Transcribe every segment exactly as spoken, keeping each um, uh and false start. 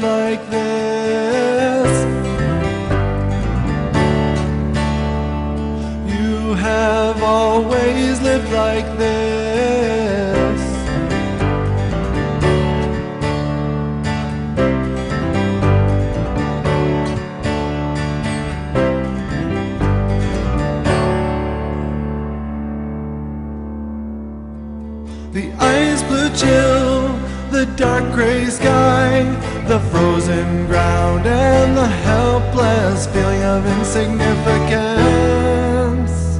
like this. You have always lived like this. The ice blue chill, the dark gray sky, the frozen ground, and the helpless feeling of insignificance.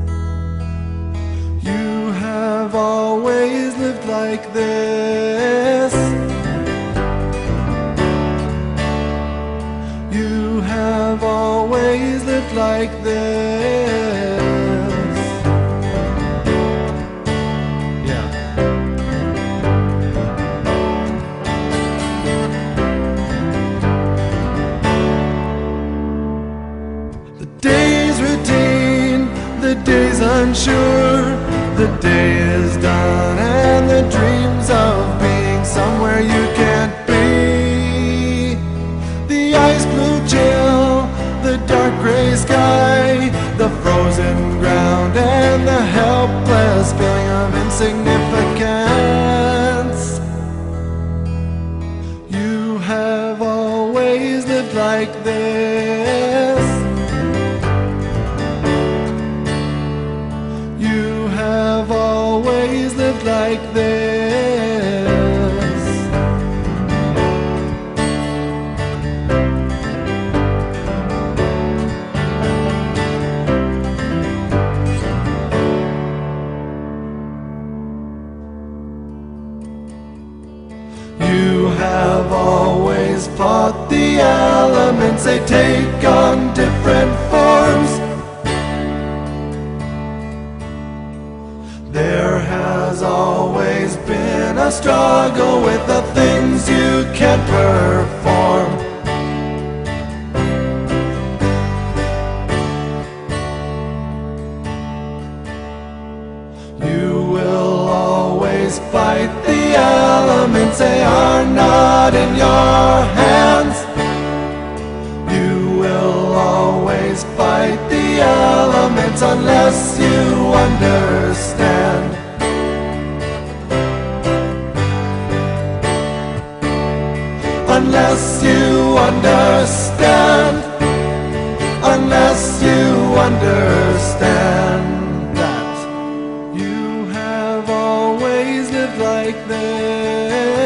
You have always lived like this. You have always lived like this. The day's routine, the day's unsure, the day is done, and the dreams of being somewhere you can't be. The ice blue chill, the dark gray sky, the frozen ground, and the helpless feeling of insignificance. You have always lived like this. You have always lived like this. You have always fought the elements, they take on different forms. There has always been a struggle with the things you can't perform. You will always fight the elements, they are not in your hands. You will always fight the elements unless you understand. Unless you understand. Unless you understand that you have always lived like this.